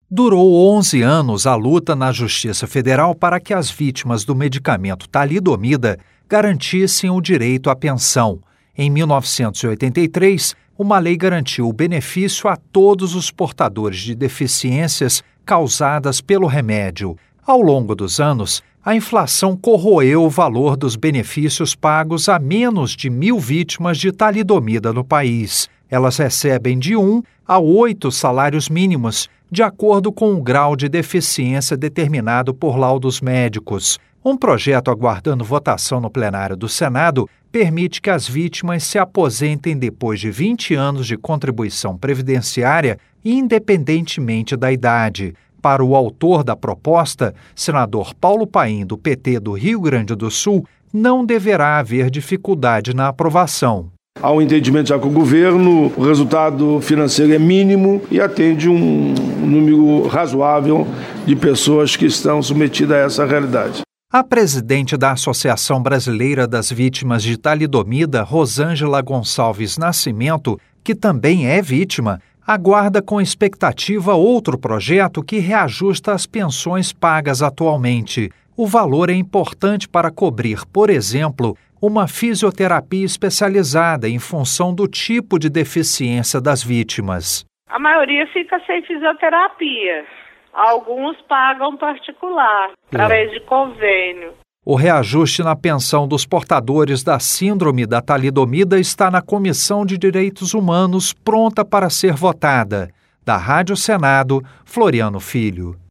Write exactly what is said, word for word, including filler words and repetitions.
Durou onze anos a luta na Justiça Federal para que as vítimas do medicamento talidomida garantissem o direito à pensão. Em mil novecentos e oitenta e três, uma lei garantiu o benefício a todos os portadores de deficiências causadas pelo remédio. Ao longo dos anos, a inflação corroeu o valor dos benefícios pagos a menos de mil vítimas de talidomida no país. Elas recebem de um a oito salários mínimos, de acordo com o grau de deficiência determinado por laudos médicos. Um projeto aguardando votação no plenário do Senado permite que as vítimas se aposentem depois de vinte anos de contribuição previdenciária, independentemente da idade. Para o autor da proposta, senador Paulo Paim, do P T do Rio Grande do Sul, não deverá haver dificuldade na aprovação. Há um entendimento já com o governo, o resultado financeiro é mínimo e atende um número razoável de pessoas que estão submetidas a essa realidade. A presidente da Associação Brasileira das Vítimas de Talidomida, Rosângela Gonçalves Nascimento, que também é vítima, aguarda com expectativa outro projeto que reajusta as pensões pagas atualmente. O valor é importante para cobrir, por exemplo, uma fisioterapia especializada em função do tipo de deficiência das vítimas. A maioria fica sem fisioterapia. Alguns pagam particular, através de convênio. O reajuste na pensão dos portadores da síndrome da talidomida está na Comissão de Direitos Humanos, pronta para ser votada. Da Rádio Senado, Floriano Filho.